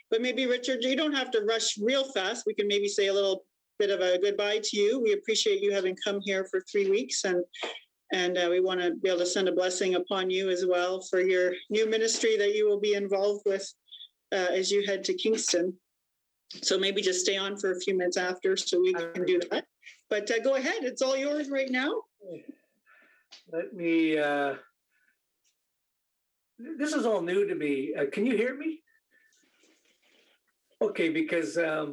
But maybe, Richard, you don't have to rush real fast. We can maybe say a little bit of a goodbye to you. We appreciate you having come here for 3 weeks, and we want to be able to send a blessing upon you as well for your new ministry that you will be involved with as you head to Kingston. So maybe just stay on for a few minutes after so we can do that. But go ahead. It's all yours right now. Let me, this is all new to me. Can you hear me? Okay, because I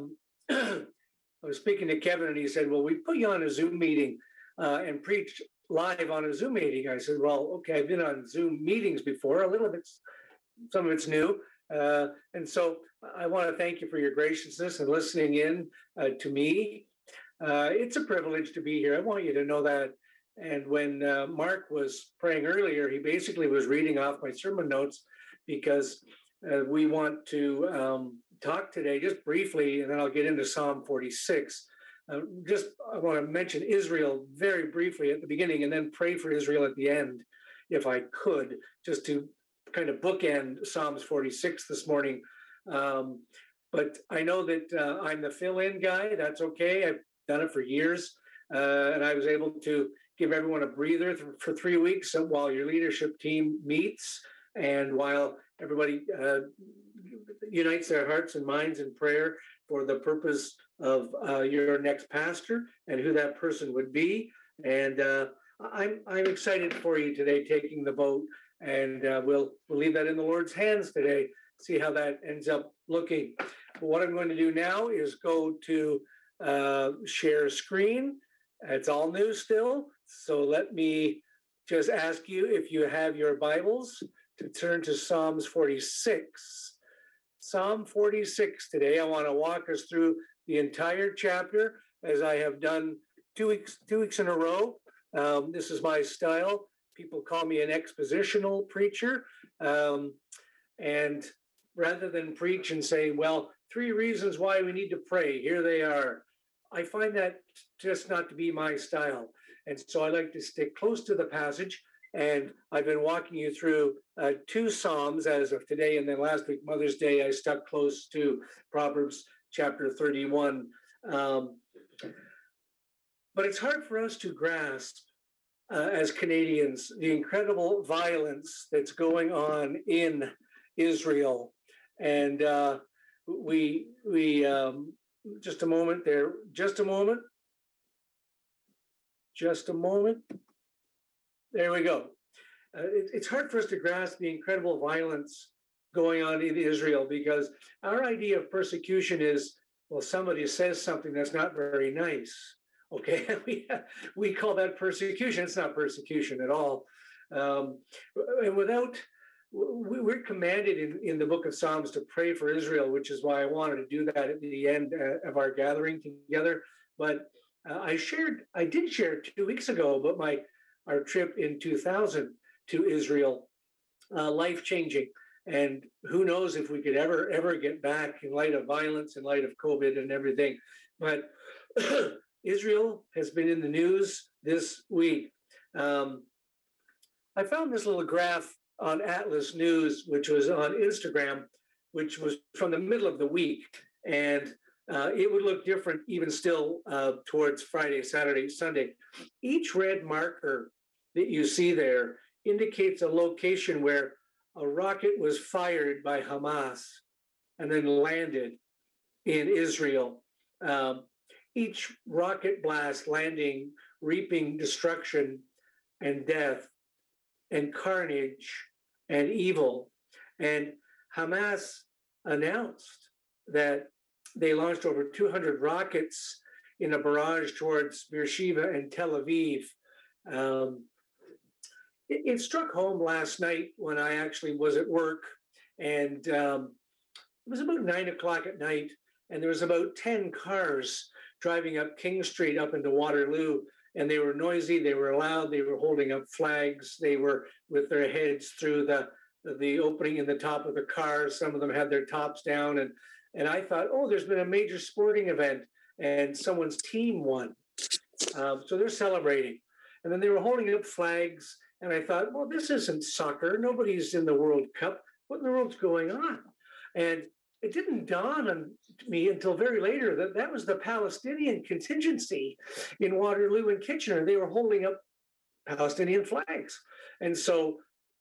was speaking to Kevin and he said, well, we put you on a Zoom meeting and preach live on a Zoom meeting. I said, well, okay, I've been on Zoom meetings before, a little bit, some of it's new. And so I want to thank you for your graciousness and listening in to me. It's a privilege to be here. I want you to know that. And when Mark was praying earlier, he basically was reading off my sermon notes because we want to talk today just briefly, and then I'll get into Psalm 46. I want to mention Israel very briefly at the beginning and then pray for Israel at the end, if I could, just to kind of bookend Psalms 46 this morning. But I know that I'm the fill-in guy. That's okay. I've done it for years. And I was able to give everyone a breather for 3 weeks while your leadership team meets and while everybody unites their hearts and minds in prayer for the purpose of your next pastor and who that person would be. And I'm excited for you today taking the vote, and we'll leave that in the Lord's hands today, see how that ends up looking. But what I'm going to do now is go to share screen. It's all new still, so let me just ask you, if you have your Bibles, to turn to Psalms 46. Psalm 46 today. I want to walk us through the entire chapter, as I have done 2 weeks in a row. This is my style. People call me an expositional preacher. And rather than preach and say, well, 3 reasons why we need to pray, here they are, I find that just not to be my style. And so I like to stick close to the passage. And I've been walking you through 2 Psalms as of today. And then last week, Mother's Day, I stuck close to Proverbs chapter 31. But it's hard for us to grasp as Canadians the incredible violence that's going on in Israel. And we just a moment there, just a moment. There we go. It's hard for us to grasp the incredible violence going on in Israel because our idea of persecution is, well, somebody says something that's not very nice. Okay, we call that persecution. It's not persecution at all. And we're commanded in the book of Psalms to pray for Israel, which is why I wanted to do that at the end of our gathering together. But I did share 2 weeks ago about our trip in 2000 to Israel, life-changing. And who knows if we could ever get back in light of violence, in light of COVID and everything. But Israel has been in the news this week. I found this little graph on Atlas News, which was on Instagram, which was from the middle of the week. And it would look different even still towards Friday, Saturday, Sunday. Each red marker that you see there indicates a location where a rocket was fired by Hamas and then landed in Israel. Each rocket blast landing, reaping destruction and death and carnage and evil. And Hamas announced that they launched over 200 rockets in a barrage towards Beersheba and Tel Aviv. It struck home last night when I actually was at work, and it was about 9 o'clock at night, and there was about 10 cars driving up King Street up into Waterloo, and they were noisy, they were loud, they were holding up flags, they were with their heads through the opening in the top of the car. Some of them had their tops down, and I thought, oh, there's been a major sporting event, and someone's team won. So they're celebrating. And then they were holding up flags, and I thought, well, this isn't soccer. Nobody's in the World Cup. What in the world's going on? And it didn't dawn on me until very later that that was the Palestinian contingency in Waterloo and Kitchener. They were holding up Palestinian flags, and so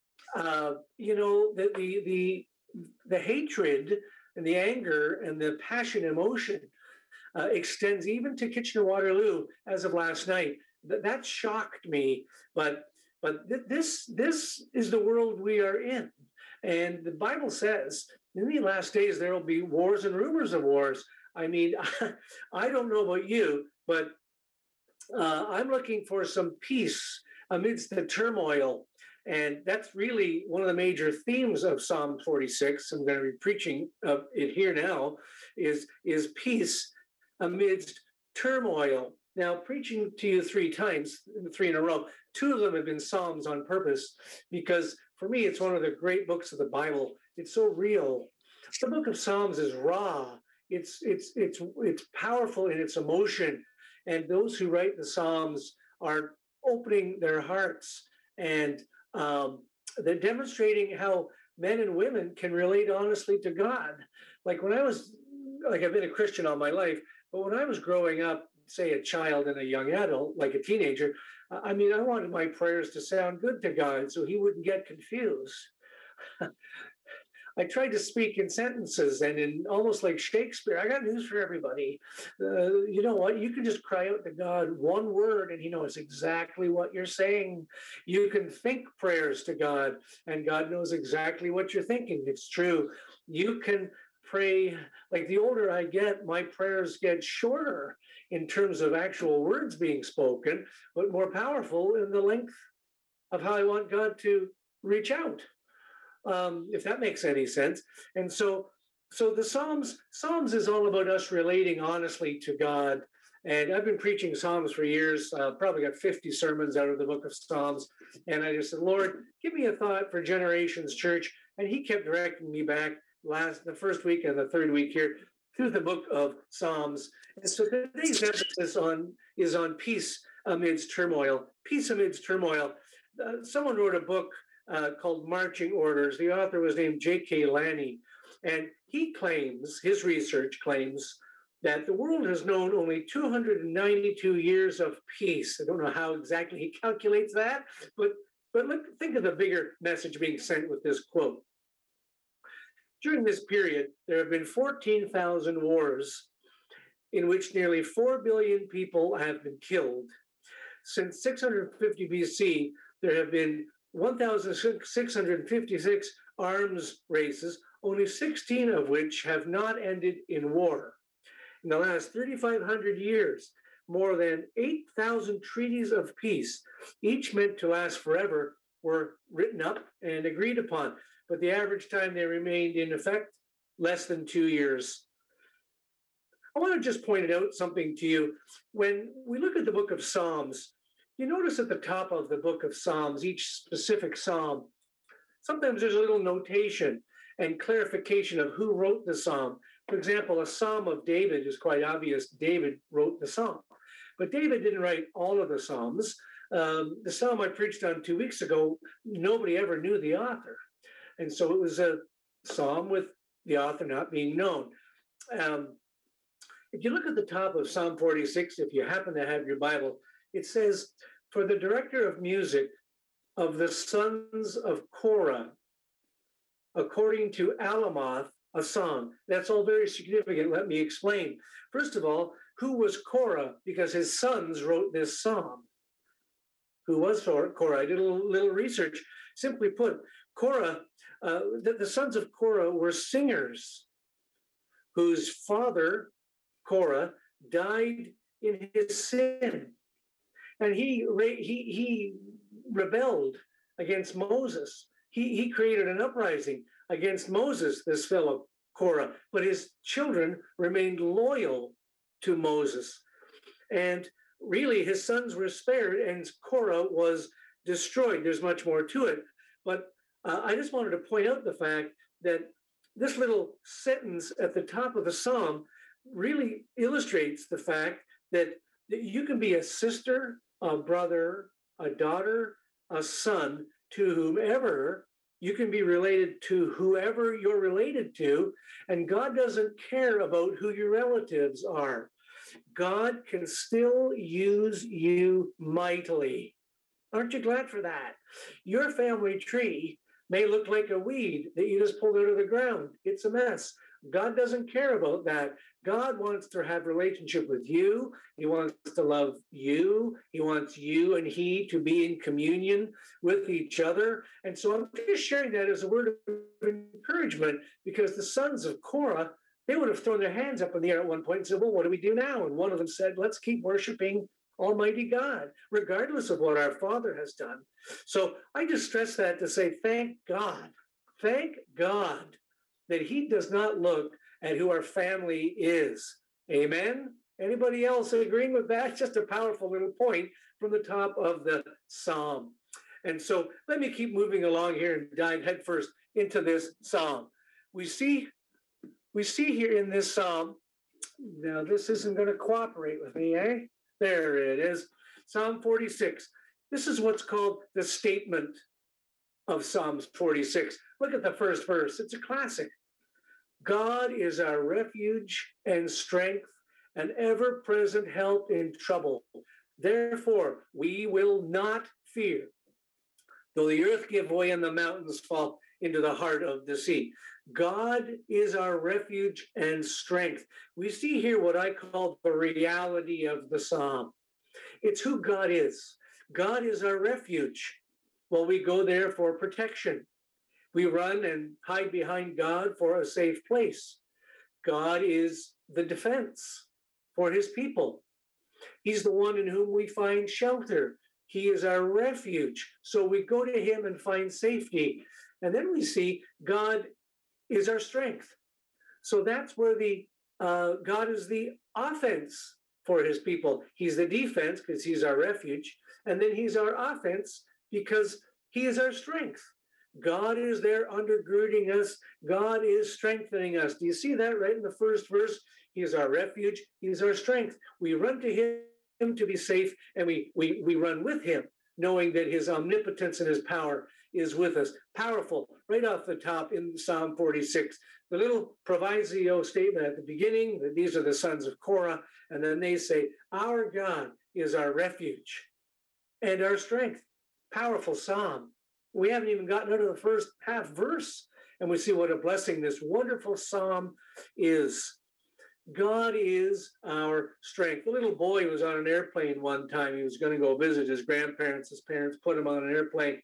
the hatred and the anger and the passion, emotion extends even to Kitchener Waterloo as of last night. That shocked me, but this is the world we are in, and the Bible says in the last days there will be wars and rumors of wars. I mean, I don't know about you, but I'm looking for some peace amidst the turmoil. And that's really one of the major themes of Psalm 46. I'm going to be preaching it here now, is peace amidst turmoil. Now, preaching to you three in a row, two of them have been Psalms on purpose, because for me, it's one of the great books of the Bible. It's so real. The book of Psalms is raw. It's powerful in its emotion. And those who write the Psalms are opening their hearts, and they're demonstrating how men and women can relate honestly to God. I've been a Christian all my life, but when I was growing up, say a child and a young adult, like a teenager, I wanted my prayers to sound good to God so he wouldn't get confused. I tried to speak in sentences and in almost like Shakespeare. I got news for everybody. You know what? You can just cry out to God one word and he knows exactly what you're saying. You can think prayers to God and God knows exactly what you're thinking. It's true. You can pray, like the older I get, my prayers get shorter in terms of actual words being spoken, but more powerful in the length of how I want God to reach out. If that makes any sense. And so the Psalms is all about us relating honestly to God. And I've been preaching Psalms for years, probably got 50 sermons out of the book of Psalms. And I just said, Lord, give me a thought for Generations Church. And he kept directing me back the first week and the third week here through the book of Psalms. And so today's emphasis is on peace amidst turmoil. Peace amidst turmoil. Someone wrote a book called Marching Orders. The author was named J.K. Lanny, and his research claims that the world has known only 292 years of peace. I don't know how exactly he calculates that, but think of the bigger message being sent with this quote. During this period, there have been 14,000 wars in which nearly 4 billion people have been killed. Since 650 BC, there have been 1,656 arms races, only 16 of which have not ended in war. In the last 3,500 years, more than 8,000 treaties of peace, each meant to last forever, were written up and agreed upon. But the average time they remained in effect, less than 2 years. I want to just point out something to you. When we look at the book of Psalms, you notice at the top of the book of Psalms, each specific psalm, sometimes there's a little notation and clarification of who wrote the psalm. For example, a psalm of David is quite obvious. David wrote the psalm. But David didn't write all of the psalms. The psalm I preached on 2 weeks ago, nobody ever knew the author. And so it was a psalm with the author not being known. If you look at the top of Psalm 46, if you happen to have your Bible, it says, for the director of music of the sons of Korah, according to Alamoth, a song. That's all very significant. Let me explain. First of all, who was Korah? Because his sons wrote this psalm. Who was Korah? I did a little research. Simply put, Korah, the sons of Korah were singers whose father, Korah, died in his sin. And he rebelled against Moses. He created an uprising against Moses, this fellow Korah, but his children remained loyal to Moses. And really, his sons were spared and Korah was destroyed. There's much more to it. But I just wanted to point out the fact that this little sentence at the top of the psalm really illustrates the fact that you can be a sister, a brother, a daughter, a son to whomever You can be related to whoever you're related to, and God doesn't care about who your relatives are. God can still use you mightily. Aren't you glad for that? Your family tree may look like a weed that you just pulled out of the ground. It's a mess. God doesn't care about that. God wants to have relationship with you. He wants to love you. He wants you and he to be in communion with each other. And so I'm just sharing that as a word of encouragement, because the sons of Korah, they would have thrown their hands up in the air at one point and said, well, what do we do now? And one of them said, let's keep worshiping Almighty God, regardless of what our Father has done. So I just stress that to say, thank God that he does not look at who our family is. Amen? Anybody else agreeing with that? Just a powerful little point from the top of the psalm. And so let me keep moving along here and dive headfirst into this psalm. We see here in this psalm, now this isn't going to cooperate with me, eh? There it is. Psalm 46. This is what's called the statement of Psalms 46. Look at the first verse. It's a classic. God is our refuge and strength, an ever-present help in trouble. Therefore, we will not fear, though the earth give way and the mountains fall into the heart of the sea. God is our refuge and strength. We see here what I call the reality of the psalm. It's who God is. God is our refuge. Well, we go there for protection. We run and hide behind God for a safe place. God is the defense for his people. He's the one in whom we find shelter. He is our refuge. So we go to him and find safety. And then we see God is our strength. So that's where God is the offense for his people. He's the defense because he's our refuge. And then he's our offense because he is our strength. God is there undergirding us. God is strengthening us. Do you see that right in the first verse? He is our refuge. He is our strength. We run to him to be safe, and we run with him, knowing that his omnipotence and his power is with us. Powerful, right off the top in Psalm 46. The little proviso statement at the beginning, that these are the sons of Korah, and then they say, our God is our refuge and our strength. Powerful psalm. We haven't even gotten out of the first half verse, and we see what a blessing this wonderful psalm is. God is our strength. The little boy was on an airplane one time. He was going to go visit his grandparents. His parents put him on an airplane.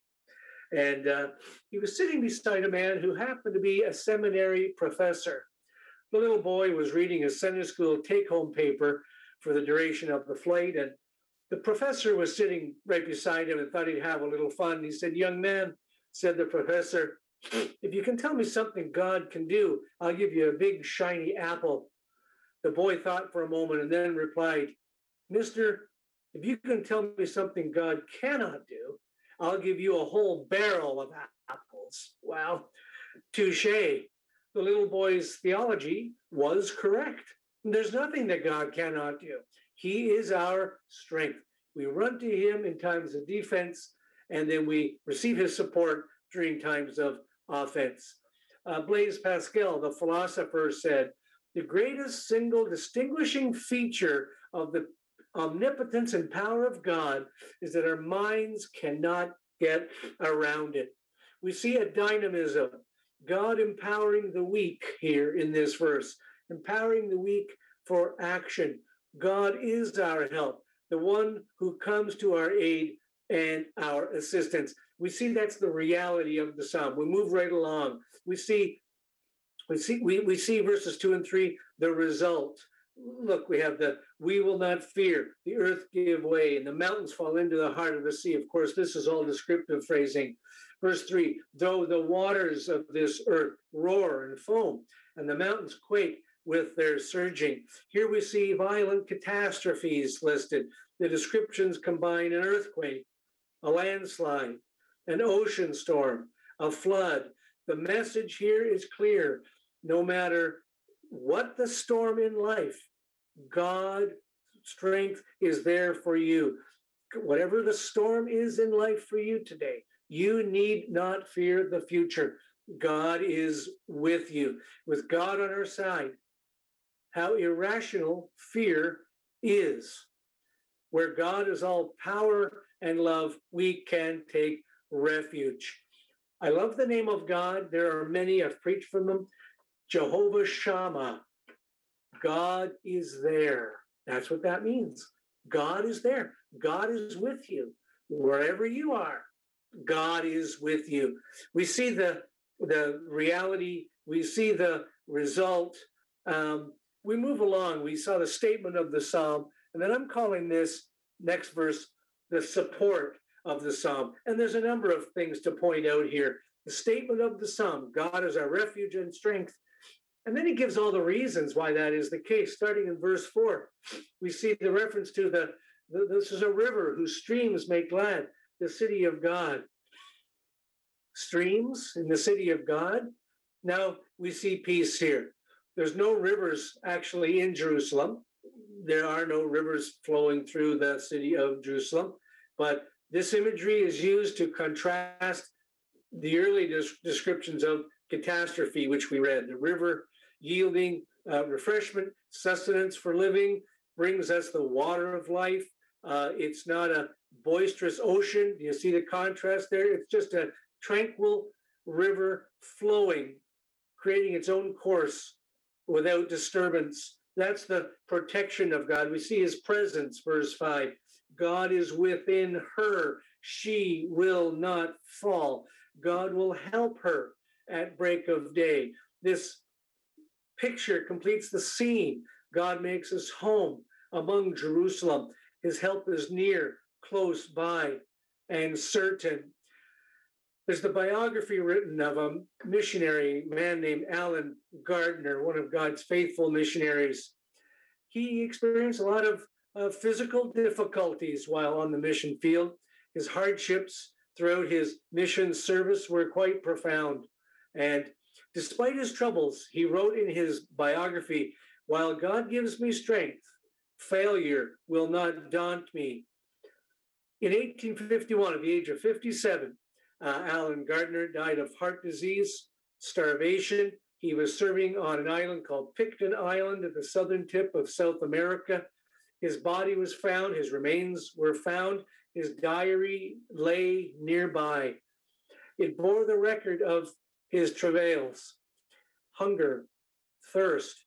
And he was sitting beside a man who happened to be a seminary professor. The little boy was reading a Sunday school take-home paper for the duration of the flight, and the professor was sitting right beside him and thought he'd have a little fun. He said, young man, said the professor, if you can tell me something God can do, I'll give you a big shiny apple. The boy thought for a moment and then replied, mister, if you can tell me something God cannot do, I'll give you a whole barrel of apples. Well, touche. The little boy's theology was correct. There's nothing that God cannot do. He is our strength. We run to him in times of defense, and then we receive his support during times of offense. Blaise Pascal, the philosopher, said, the greatest single distinguishing feature of the omnipotence and power of God is that our minds cannot get around it. We see a dynamism, God empowering the weak here in this verse, empowering the weak for action. God is our help, the one who comes to our aid and our assistance. We see that's the reality of the psalm. We move right along. We see verses 2 and 3, the result. Look, we have we will not fear, the earth give way, and the mountains fall into the heart of the sea. Of course, this is all descriptive phrasing. Verse 3, though the waters of this earth roar and foam, and the mountains quake with their surging. Here we see violent catastrophes listed. The descriptions combine an earthquake, a landslide, an ocean storm, a flood. The message here is clear. No matter what the storm in life, God's strength is there for you. Whatever the storm is in life for you today, You need not fear the future. God is with you. With God on our side, how irrational fear is. Where God is all power and love, we can take refuge. I love the name of God. There are many, I've preached from them. Jehovah Shammah. God is there. That's what that means. God is there. God is with you. Wherever you are, God is with you. We see the reality. We see the result. We move along. We saw the statement of the psalm. And then I'm calling this next verse the support of the psalm. And there's a number of things to point out here. The statement of the psalm, God is our refuge and strength. And then he gives all the reasons why that is the case. Starting in verse 4, we see the reference to this is a river whose streams make glad the city of God. Streams in the city of God. Now we see peace here. There's no rivers actually in Jerusalem. There are no rivers flowing through the city of Jerusalem. But this imagery is used to contrast the early descriptions of catastrophe, which we read. The river yielding refreshment, sustenance for living, brings us the water of life. It's not a boisterous ocean. You see the contrast there? It's just a tranquil river flowing, creating its own course without disturbance. That's the protection of God. We see his presence, verse 5. God is within her. She will not fall. God will help her at break of day. This picture completes the scene. God makes his home among Jerusalem. His help is near, close by, and certain. There's the biography written of a missionary man named Alan Gardner, one of God's faithful missionaries. He experienced a lot of physical difficulties while on the mission field. His hardships throughout his mission service were quite profound. And despite his troubles, he wrote in his biography, "While God gives me strength, failure will not daunt me." In 1851, at the age of 57, Alan Gardner died of heart disease, starvation. He was serving on an island called Picton Island at the southern tip of South America. His body was found, his remains were found, his diary lay nearby. It bore the record of his travails, hunger, thirst,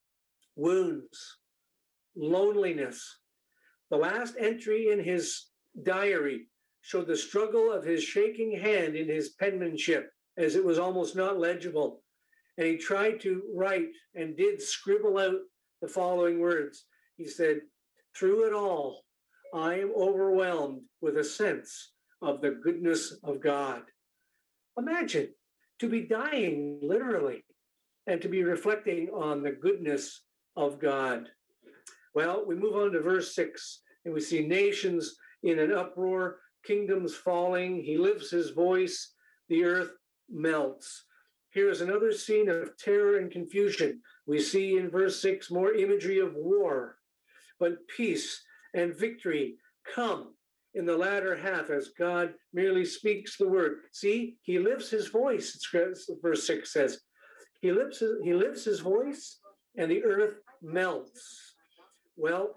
wounds, loneliness. The last entry in his diary showed the struggle of his shaking hand in his penmanship, as it was almost not legible. And he tried to write and did scribble out the following words. He said, "Through it all, I am overwhelmed with a sense of the goodness of God." Imagine to be dying literally and to be reflecting on the goodness of God. Well, we move on to verse 6, and we see nations in an uproar, kingdoms falling. He lifts his voice, the earth melts. Here is another scene of terror and confusion. We see in verse 6 more imagery of war, but peace and victory come in the latter half as God merely speaks the word. See, he lifts his voice, verse 6 says. He lifts his voice and the earth melts. Well,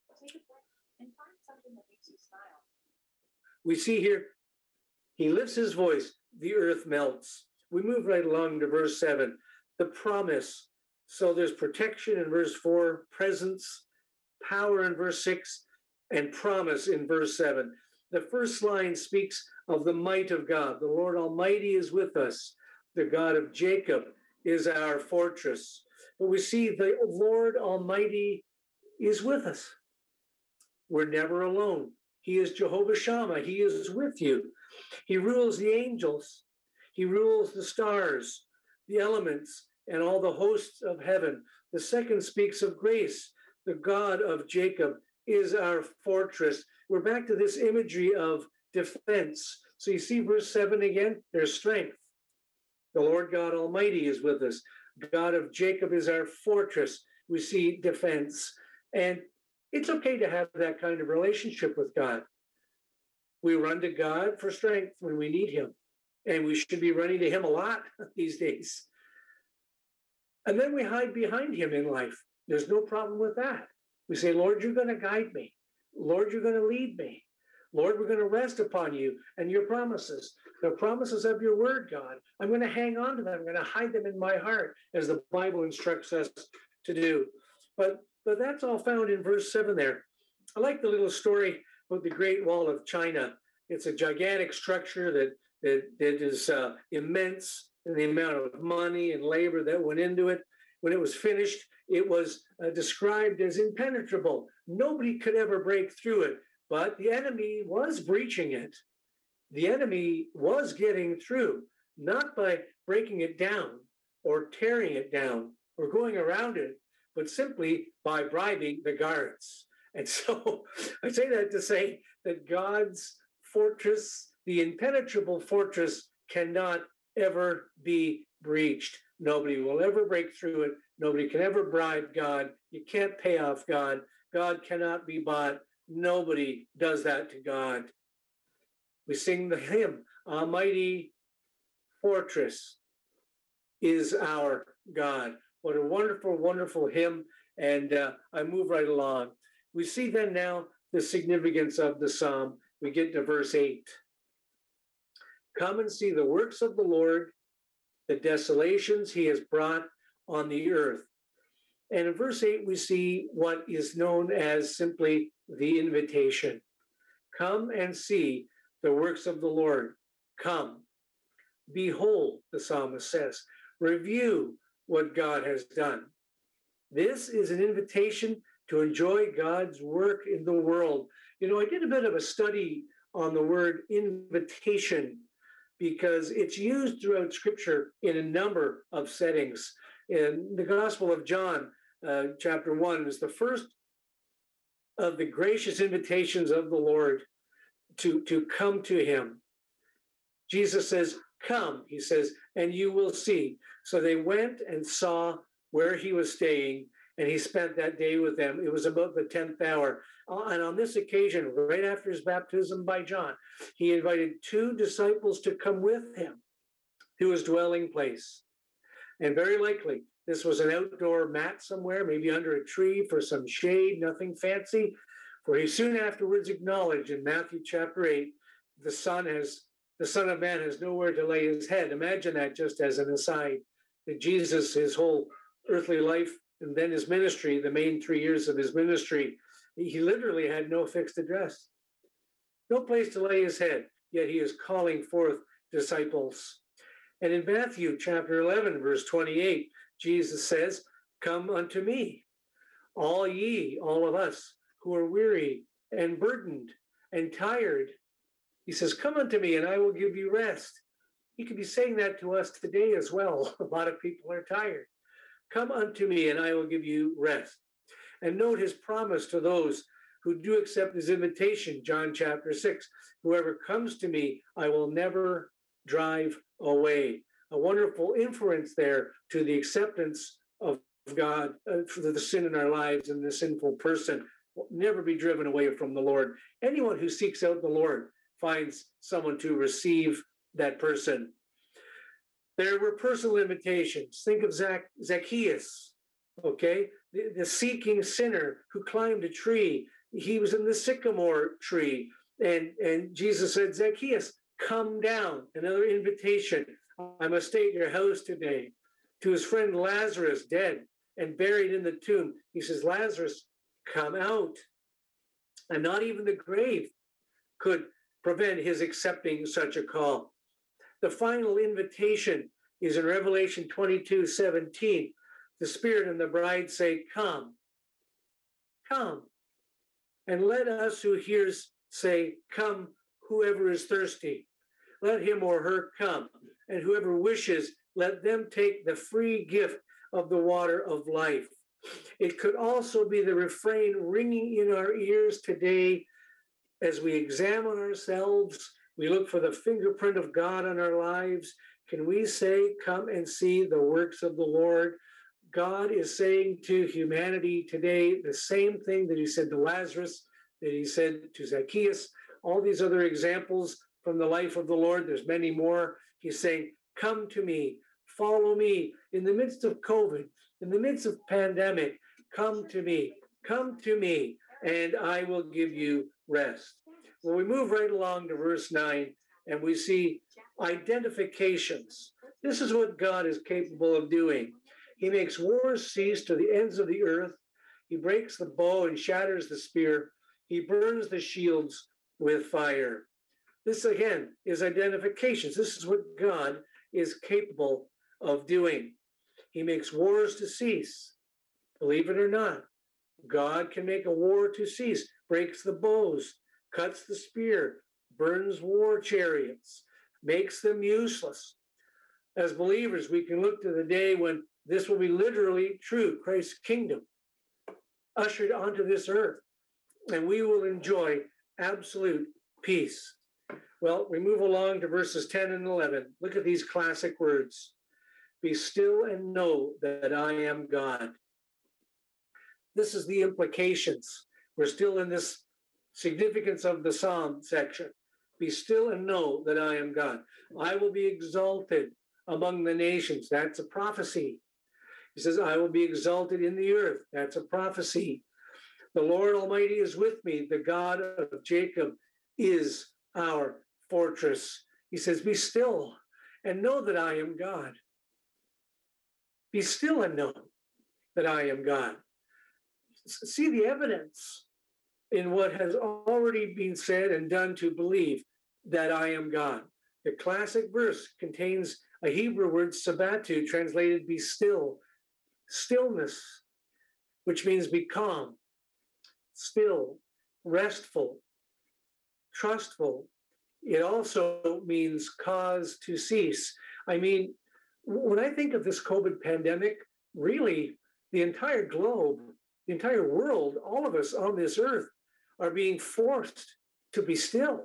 we see here, he lifts his voice, the earth melts. We move right along to verse 7, the promise. So there's protection in verse 4, presence, power in verse 6, and promise in verse 7. The first line speaks of the might of God. The Lord Almighty is with us. The God of Jacob is our fortress. But we see the Lord Almighty is with us. We're never alone. He is Jehovah Shammah. He is with you. He rules the angels. He rules the stars, the elements, and all the hosts of heaven. The second speaks of grace. The God of Jacob is our fortress. We're back to this imagery of defense. So you see verse 7 again, there's strength. The Lord God Almighty is with us. God of Jacob is our fortress. We see defense. And it's okay to have that kind of relationship with God. We run to God for strength when we need him. And we should be running to him a lot these days. And then we hide behind him in life. There's no problem with that. We say, Lord, you're going to guide me. Lord, you're going to lead me. Lord, we're going to rest upon you and your promises, the promises of your word, God. I'm going to hang on to them. I'm going to hide them in my heart, as the Bible instructs us to do. But that's all found in verse 7 there. I like the little story about the Great Wall of China. It's a gigantic structure that is immense in the amount of money and labor that went into it. When it was finished, it was described as impenetrable. Nobody could ever break through it, but the enemy was breaching it. The enemy was getting through, not by breaking it down or tearing it down or going around it, but simply by bribing the guards. And so I say that to say that God's fortress, the impenetrable fortress, cannot ever be breached. Nobody will ever break through it. Nobody can ever bribe God. You can't pay off God. God cannot be bought. Nobody does that to God. We sing the hymn, "A mighty fortress is our God." What a wonderful, wonderful hymn. And I move right along. We see then now the significance of the psalm. We get to verse 8. Come and see the works of the Lord, the desolations he has brought on the earth. And in verse 8, we see what is known as simply the invitation. Come and see the works of the Lord. Come. Behold, the psalmist says. Review what God has done. This is an invitation to enjoy God's work in the world. You know, I did a bit of a study on the word invitation because it's used throughout Scripture in a number of settings. In the Gospel of John, chapter 1, is the first of the gracious invitations of the Lord to come to him. Jesus says, come, he says, and you will see. So they went and saw where he was staying, and he spent that day with them. It was about the 10th hour. And on this occasion, right after his baptism by John, he invited 2 disciples to come with him to his dwelling place. And very likely, this was an outdoor mat somewhere, maybe under a tree for some shade, nothing fancy. For he soon afterwards acknowledged in Matthew chapter 8, the Son of Man has nowhere to lay his head. Imagine that just as an aside, that Jesus, his whole earthly life, and then his ministry, the main 3 years of his ministry, he literally had no fixed address, no place to lay his head, yet he is calling forth disciples. And in Matthew chapter 11, verse 28, Jesus says, come unto me, all ye, all of us who are weary and burdened and tired. He says, come unto me and I will give you rest. He could be saying that to us today as well. A lot of people are tired. Come unto me and I will give you rest. And note his promise to those who do accept his invitation, John chapter 6. Whoever comes to me, I will never drive away. A wonderful inference there to the acceptance of God for the sin in our lives and the sinful person will never be driven away from the Lord. Anyone who seeks out the Lord finds someone to receive that person. There were personal invitations. Think of Zacchaeus, okay? The seeking sinner who climbed a tree. He was in the sycamore tree. And Jesus said, Zacchaeus, come down. Another invitation. I must stay at your house today. To his friend Lazarus, dead and buried in the tomb, he says, Lazarus, come out. And not even the grave could prevent his accepting such a call. The final invitation is in Revelation 22:17. The Spirit and the bride say, come, come. And let us who hears say, come, whoever is thirsty. Let him or her come. And whoever wishes, let them take the free gift of the water of life. It could also be the refrain ringing in our ears today as we examine ourselves. We look for the fingerprint of God in our lives. Can we say, come and see the works of the Lord? God is saying to humanity today the same thing that he said to Lazarus, that he said to Zacchaeus all these other examples from the life of the Lord. There's many more. He's saying, come to me, follow me. In the midst of COVID, in the midst of pandemic, come to me, and I will give you rest. Well, we move right along to verse 9, and we see identifications. This is what God is capable of doing. He makes wars cease to the ends of the earth. He breaks the bow and shatters the spear. He burns the shields with fire. This, again, is identifications. This is what God is capable of doing. He makes wars to cease. Believe it or not, God can make a war to cease, breaks the bows, cuts the spear, burns war chariots, makes them useless. As believers, we can look to the day when this will be literally true, Christ's kingdom ushered onto this earth, and we will enjoy absolute peace. Well, we move along to verses 10 and 11. Look at these classic words. Be still and know that I am God. This is the implications. We're still in this significance of the Psalm section. Be still and know that I am God. I will be exalted among the nations. That's a prophecy. He says, I will be exalted in the earth. That's a prophecy. The Lord Almighty is with me. The God of Jacob is our fortress. He says, be still and know that I am God. Be still and know that I am God. See the evidence in what has already been said and done to believe that I am God. The classic verse contains a Hebrew word, sabatu, translated be still, stillness, which means be calm, still, restful, trustful. It also means cause to cease. I mean, when I think of this COVID pandemic, really, the entire globe, the entire world, all of us on this earth are being forced to be still.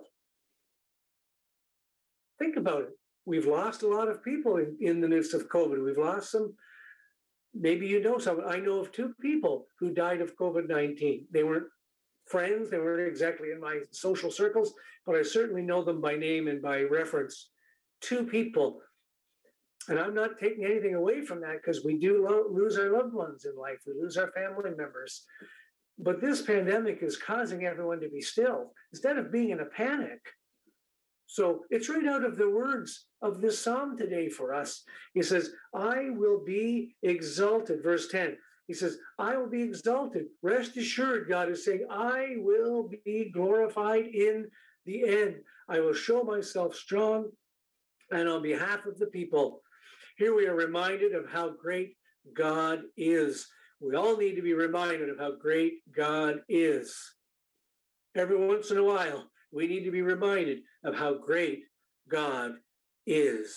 Think about it. We've lost a lot of people in the midst of COVID. We've lost some. Maybe you know some. I know of 2 people who died of COVID-19. They weren't friends. They weren't exactly in my social circles, but I certainly know them by name and by reference. 2 people. And I'm not taking anything away from that because we do lose our loved ones in life. We lose our family members. But this pandemic is causing everyone to be still instead of being in a panic. So it's right out of the words of this psalm today for us. He says, I will be exalted. Verse 10, he says, I will be exalted. Rest assured, God is saying, I will be glorified in the end. I will show myself strong and on behalf of the people. Here we are reminded of how great God is. We all need to be reminded of how great God is. Every once in a while, we need to be reminded of how great God is.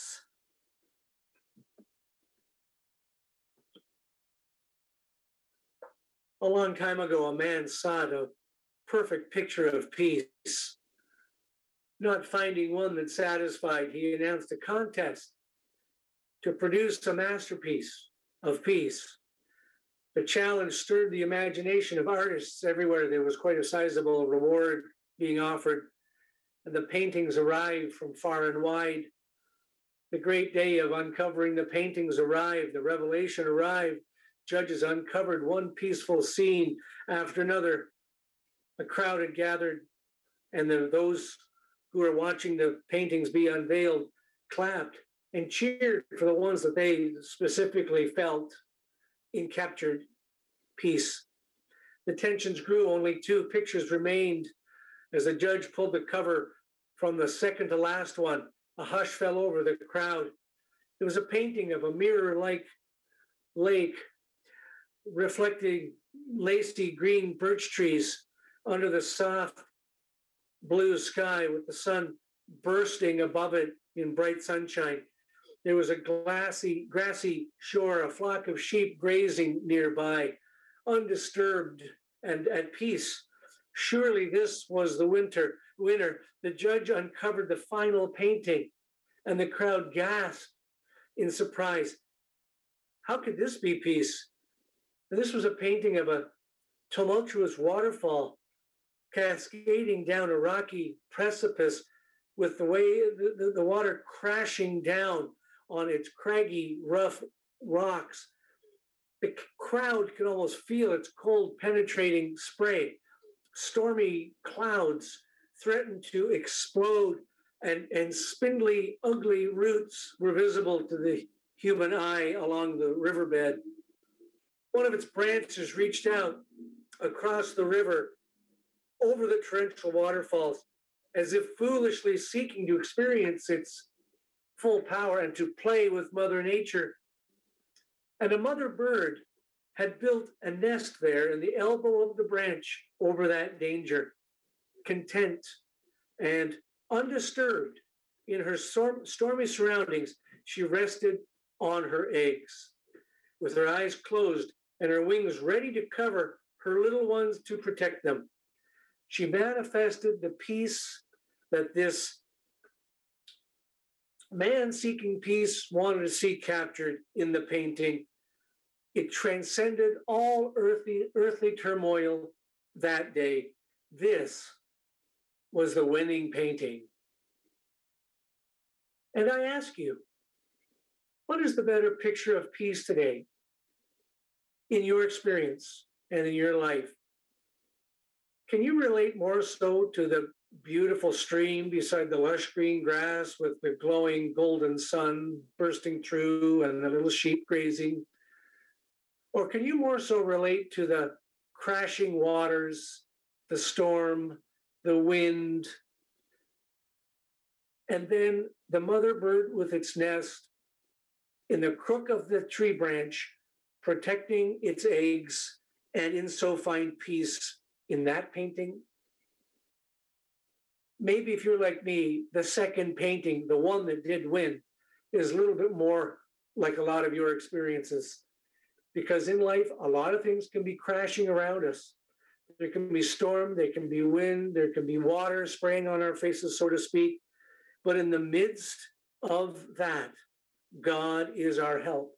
A long time ago, a man sought a perfect picture of peace. Not finding one that satisfied, he announced a contest to produce a masterpiece of peace. The challenge stirred the imagination of artists everywhere. There was quite a sizable reward being offered, and the paintings arrived from far and wide. The great day of uncovering the paintings arrived. The revelation arrived. Judges uncovered one peaceful scene after another. A crowd had gathered, and those who were watching the paintings be unveiled clapped and cheered for the ones that they specifically felt captured peace. The tensions grew. Only 2 pictures remained. As the judge pulled the cover from the second to last one, a hush fell over the crowd. It was a painting of a mirror-like lake reflecting lacy green birch trees under the soft blue sky with the sun bursting above it in bright sunshine. There was a grassy shore, a flock of sheep grazing nearby, undisturbed and at peace. Surely this was the winner. The judge uncovered the final painting, and the crowd gasped in surprise. How could this be peace? And this was a painting of a tumultuous waterfall cascading down a rocky precipice with the way the water crashing down on its craggy, rough rocks. The crowd could almost feel its cold, penetrating spray. Stormy clouds threatened to explode, and spindly, ugly roots were visible to the human eye along the riverbed. One of its branches reached out across the river over the torrential waterfalls, as if foolishly seeking to experience its full power and to play with Mother Nature. And a mother bird had built a nest there in the elbow of the branch over that danger, content and undisturbed in her stormy surroundings. She rested on her eggs, with her eyes closed and her wings ready to cover her little ones to protect them. She manifested the peace that this man seeking peace wanted to see captured in the painting. It transcended all earthly turmoil that day. This was the winning painting. And I ask you, what is the better picture of peace today in your experience and in your life? Can you relate more so to the beautiful stream beside the lush green grass with the glowing golden sun bursting through and the little sheep grazing? Or can you more so relate to the crashing waters, the storm, the wind, and then the mother bird with its nest in the crook of the tree branch, protecting its eggs, and in so find peace in that painting? Maybe if you're like me, the second painting, the one that did win, is a little bit more like a lot of your experiences. Because in life, a lot of things can be crashing around us. There can be storm, there can be wind, there can be water spraying on our faces, so to speak. But in the midst of that, God is our help.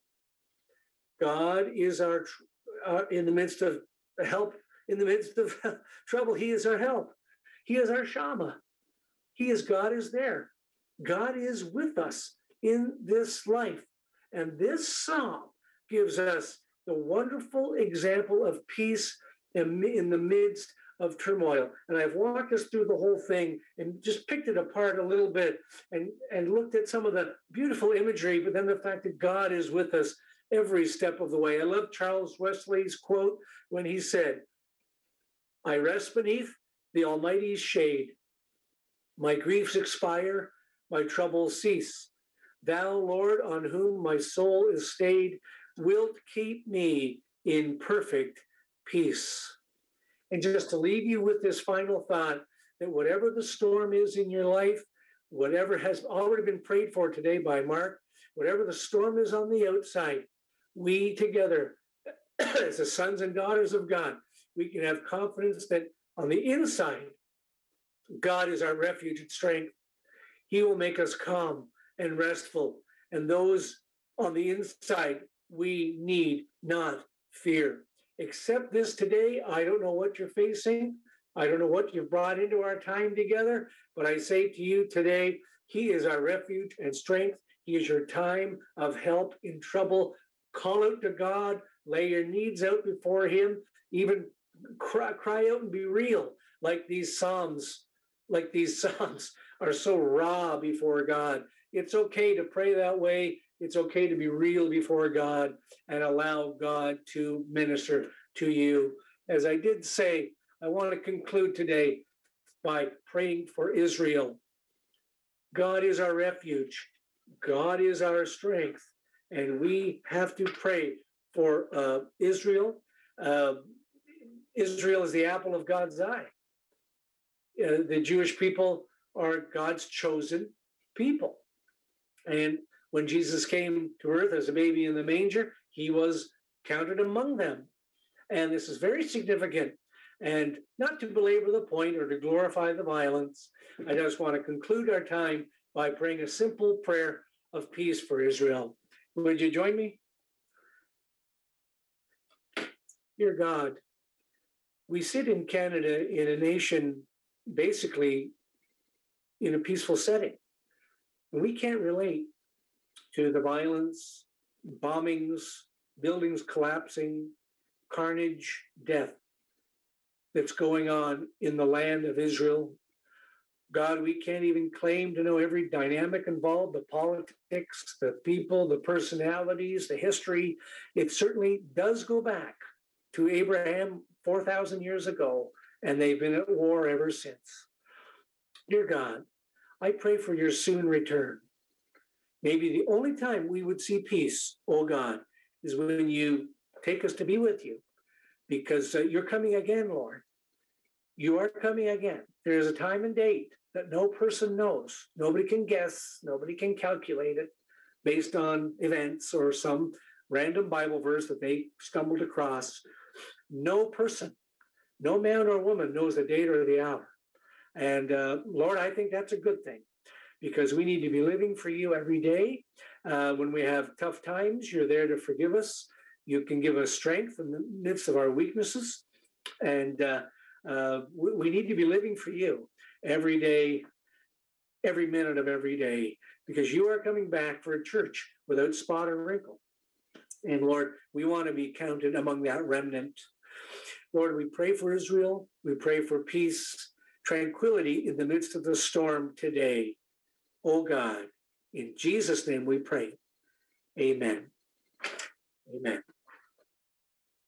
God is our, in the midst of help, in the midst of trouble, He is our help. He is our Shammah. God is there. God is with us in this life. And this psalm gives us the wonderful example of peace in the midst of turmoil. And I've walked us through the whole thing and just picked it apart a little bit and looked at some of the beautiful imagery, but then the fact that God is with us every step of the way. I love Charles Wesley's quote when he said, "I rest beneath the Almighty's shade. My griefs expire, my troubles cease. Thou, Lord, on whom my soul is stayed, wilt keep me in perfect peace." And just to leave you with this final thought, that whatever the storm is in your life, whatever has already been prayed for today by Mark, whatever the storm is on the outside, we together, as the sons and daughters of God, we can have confidence that on the inside, God is our refuge and strength. He will make us calm and restful. And those on the inside, we need not fear. Accept this today. I don't know what you're facing. I don't know what you've brought into our time together, but I say to you today, He is our refuge and strength. He is your time of help in trouble. Call out to God, lay your needs out before Him, even cry out and be real, like these Psalms are so raw before God. It's okay to pray that way. It's okay to be real before God and allow God to minister to you. As I did say, I want to conclude today by praying for Israel. God is our refuge. God is our strength. And we have to pray for Israel. Israel is the apple of God's eye. The Jewish people are God's chosen people. And when Jesus came to earth as a baby in the manger, He was counted among them. And this is very significant. And not to belabor the point or to glorify the violence, I just want to conclude our time by praying a simple prayer of peace for Israel. Would you join me? Dear God, we sit in Canada in a nation basically in a peaceful setting. And we can't relate to the violence, bombings, buildings collapsing, carnage, death that's going on in the land of Israel. God, we can't even claim to know every dynamic involved, the politics, the people, the personalities, the history. It certainly does go back to Abraham 4,000 years ago, and they've been at war ever since. Dear God, I pray for your soon return. Maybe the only time we would see peace, oh God, is when you take us to be with you, because you're coming again, Lord. You are coming again. There is a time and date that no person knows. Nobody can guess. Nobody can calculate it based on events or some random Bible verse that they stumbled across. No person, no man or woman knows the date or the hour. And Lord, I think that's a good thing, because we need to be living for you every day. When we have tough times, you're there to forgive us. You can give us strength in the midst of our weaknesses. And we need to be living for you every day, every minute of every day, because you are coming back for a church without spot or wrinkle. And Lord, we want to be counted among that remnant. Lord, we pray for Israel. We pray for peace, tranquility in the midst of the storm today. Oh God, in Jesus' name we pray. Amen. Amen.